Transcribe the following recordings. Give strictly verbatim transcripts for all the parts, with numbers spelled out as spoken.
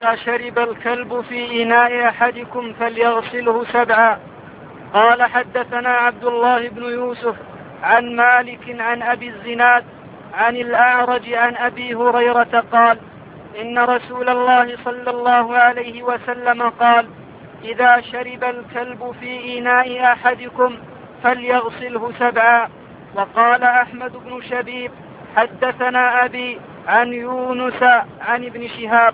إذا شرب الكلب في إناء أحدكم فليغسله سبعا. قال حدثنا عبد الله بن يوسف عن مالك عن أبي الزناد عن الأعرج عن أبي هريرة قال إن رسول الله صلى الله عليه وسلم قال إذا شرب الكلب في إناء أحدكم فليغسله سبعا. وقال أحمد بن شبيب حدثنا أبي عن يونس عن ابن شهاب.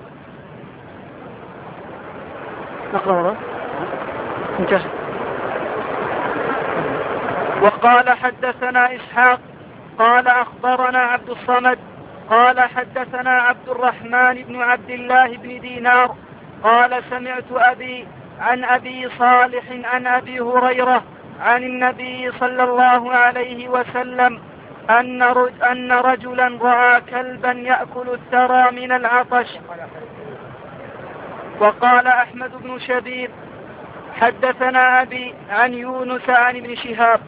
وقال حدثنا إسحاق قال أخبرنا عبد الصمد قال حدثنا عبد الرحمن بن عبد الله بن دينار قال سمعت أبي عن أبي صالح عن أبي هريرة عن النبي صلى الله عليه وسلم أن أن رجلا رأى كلبا يأكل الثرى من العطش. وقال أحمد بن شبيب حدثنا أبي عن يونس عن ابن شهاب.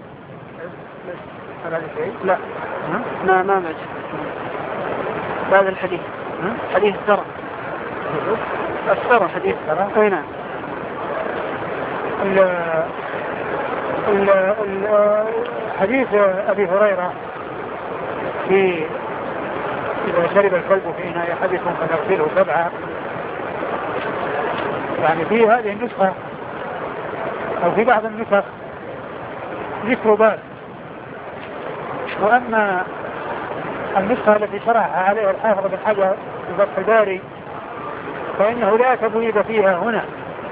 لا ما ما مجد هذا الحديث حديث الثرى الثرى حديث الثرى. أي نعم. حديث أبي هريرة في إذا شرب الكلب في إناء أحدكم فليغسله سبعا، يعني في هذه النسخة أو في بعض النسخ ذكر باب، وأما النسخة التي شرحها عليها الحافظ بن حجر في فتح الباري فإنه لا تبويب فيها هنا.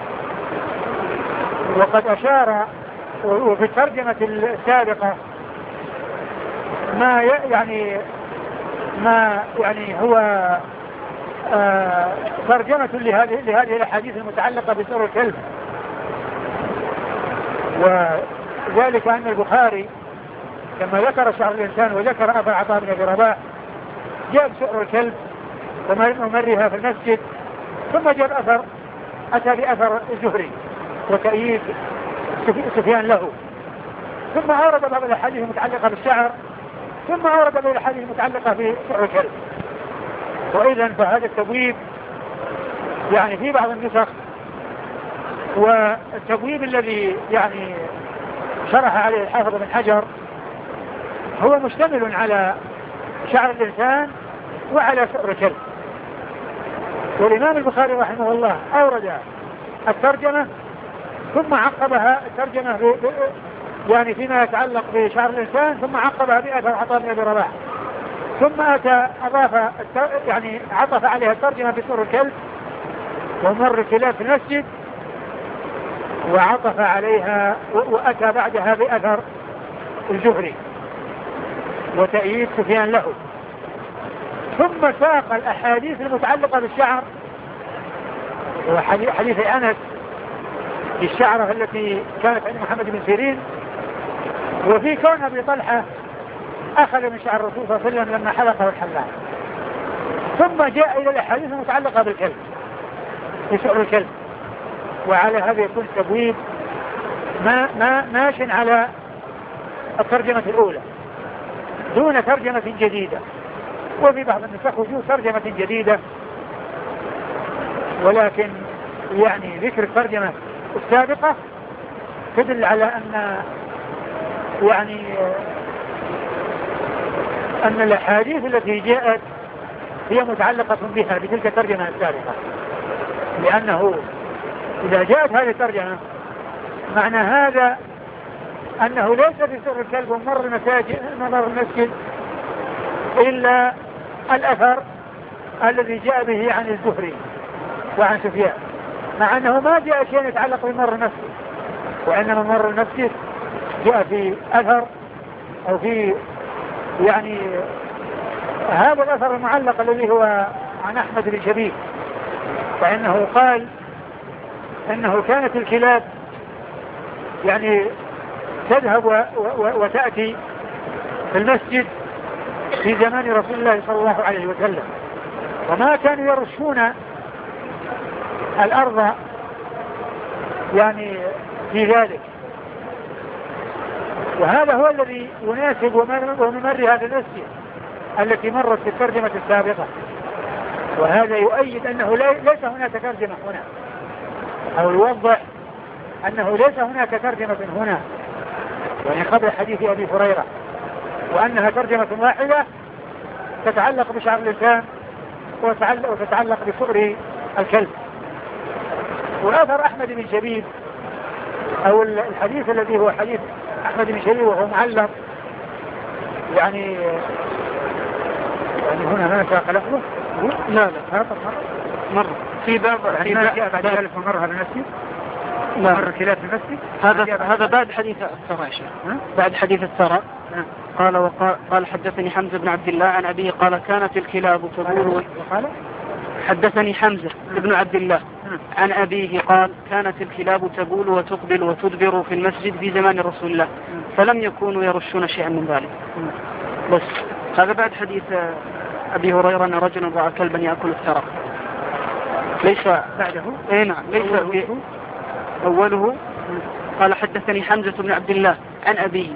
وقد أشار وفي الترجمة السابقة ما يعني ما يعني هو آه ترجمة لهذه لهذه الأحاديث المتعلقة بسر الكلب، وذلك أن البخاري لما ذكر شعر الإنسان وذكر أبا عطاء بن أبي رباح جاب سؤر الكلب ومرها في المسجد، ثم جاب أثر أتى بأثر الزهري وتأييد سفيان له، ثم أورد بعض الأحاديث المتعلقة بالشعر، ثم أورد بعض الأحاديث المتعلقة بسؤر الكلب. وإذن فهذا التبويب يعني في بعض النسخ، والتبويب الذي يعني شرح عليه الحافظ بن حجر هو مشتمل على شعر الإنسان وعلى سؤر الكلب. والإمام البخاري رحمه الله أورد الترجمة ثم عقبها الترجمة ب... ب... يعني فيما يتعلق بشعر الإنسان، ثم عقبها بأثر عطاء بن أبي رباح، ثم أتى أضاف التر... يعني عطف عليها الترجمة بسؤر الكلب ومر الكلاب في المسجد، وعطف عليها وأتى بعدها بأثر الزهري وتأييد سفيان له، ثم ساق الأحاديث المتعلقة بالشعر وحديث أنس الشعرة التي كانت عند محمد بن سيرين، وفي كون أبي طلحة أخذ من شعر الرسول صلى الله عليه وسلم لما حلقه الحلاق، ثم جاء إلى الأحاديث المتعلقة بالكلب بسؤر الكلب. وعلى هذا يكون تبويب ما ما ماش على الترجمة الأولى دون ترجمة جديدة، وفي بعض النسخ وجود ترجمة جديدة، ولكن يعني ذكر الترجمة السابقة تدل على أن يعني أن الأحاديث التي جاءت هي متعلقة بها بتلك الترجمة السابقة، لأنه إذا جاءت هذه الترجمة معنى هذا أنه ليس في سر الكلب ومر المساجد مر المسجد إلا الأثر الذي جاء به عن الزهري وعن سفيان، مع أنه ما جاء شيء يتعلق بمر المسجد، وإنما مر المسجد جاء في أثر أو في يعني هذا الأثر المعلق الذي هو عن أحمد بن شبيب، فإنه قال إنه كانت الكلاب يعني تذهب و و وتأتي في المسجد في زمان رسول الله صلى الله عليه وسلم، وما كانوا يرشون الأرض يعني في ذلك، وهذا هو الذي يناسب وممر هذا المسجد التي مرت في الترجمة السابقة. وهذا يؤيد أنه ليس هناك ترجمة هنا، أو يوضح أنه ليس هناك ترجمة هنا يعني قبل حديث أبي هريرة، وأنها ترجمة واحدة تتعلق بشعر اللسان وتتعلق بصغر الكلب. وآثر أحمد بن شبيب أو الحديث الذي هو حديث أحمد بن شبيب وهو معلق يعني يعني هنا ما ساق لفظه. لا لا هذا مرة في باب يعني ما جاء بعد ثالث مرة هذا نفسي لا مرة خلاف نفسي. هذا هذا بعد حديث الثرى بعد حديث الثرى قال وقال قال حدثني حمزة بن عبد الله عن أبيه قال كانت الكلاب تبول. وقال حدثني حمزة بن عبد الله عن أبيه قال كانت الكلاب تبول وتقبل وتدبر في المسجد في زمان رسول الله فلم يكونوا يرشون شيئا من ذلك. بس هذا بعد حديث أبي هريرة أن رجلا رأى كلبا يأكل الثرى. ليس بعده اي نعم ليس أوله. قال حدثني حمزة بن عبد الله عن أبيه.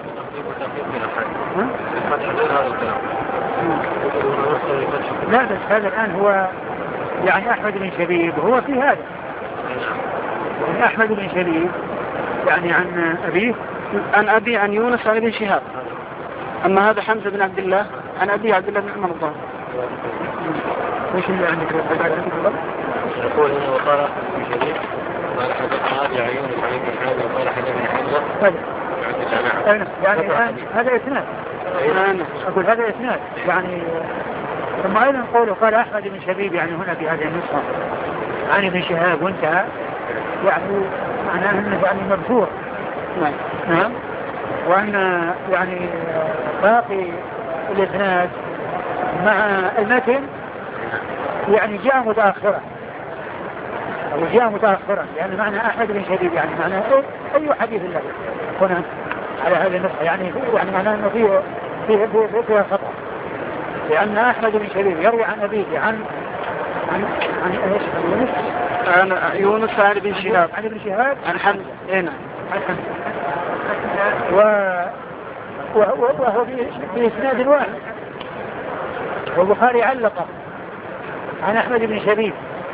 لا بس هذا الآن هو يعني أحمد بن شبيب هو في هذا يعني أحمد بن شبيب يعني عن أبيه عن أبي عن يونس عن ابن شهاب. أما هذا حمزة بن عبد الله عن أبي عبد الله بن عمر الضار. وش اللي عندك يقول إنه وقال ابن شبيب قال حدثنا أبي عن يونس عن ابن شهاب وقال حدثني حمزة يعني الآن هذا إسناد. أقول هذا إسناد يعني. ثم أيضا قوله قال أحمد بن شبيب يعني هنا في هذه النسخة عن ابن شهاب وانتهى يعني معناه أنه يعني مبثور. نعم. وأن يعني باقي الإسناد مع المتن يعني جاء متأخرا أو جاء متأخرا لأن معنى أحمد بن شبيب يعني معنى أي حديث له هنا على هذه النسخة يعني يعني معناه أنه فيه فيه فيه, فيه خطأ لأن أحمد بن شبيب يروي عن أبيه عن عن عن إيش عن يونس عن يونس عن ابن شهاب عن ابن شهاب عن حمزة. هنا عن حمزة و وهو في إسناد واحد. والبخاري علق عن أحمد بن شبيب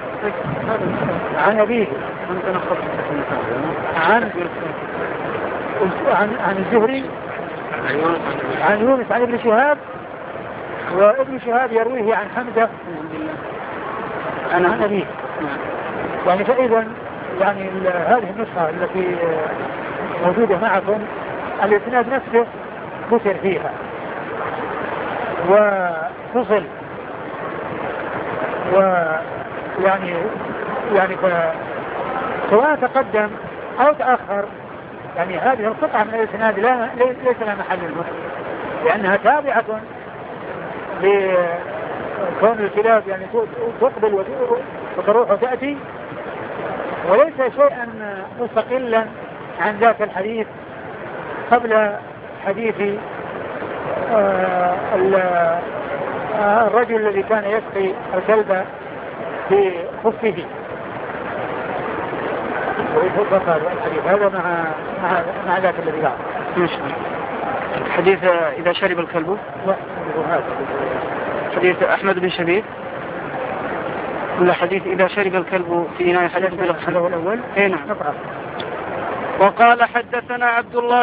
عن أبيه عن عن عن الزهري عن يونس عن ابن شهاب وابن شهاب يرويه عن حمزة عن أبيه. يعني فإذا يعني هذه النسخة التي موجودة معكم الإسناد نفسه ذكر فيها وفصل ويعني يعني سواء تقدم أو تأخر يعني هذه القطعة من الإسناد لا ليس لها محل المسلم لأنها تابعة لكون الكلاب يعني تقبل وتروح وتأتي وليس شيئا مستقلا عن ذاك الحديث قبل حديث آه آه الرجل الذي كان يسقي الكلب في خفه. ويتفق الحديث هذا مع مع مع ذاك الذي قال حديث إذا شرب الكلب حديث أحمد بن شبيب ولا حديث إذا شرب الكلب في إناء حديث هذا هو الأول. هنا وقال حدثنا عبد الله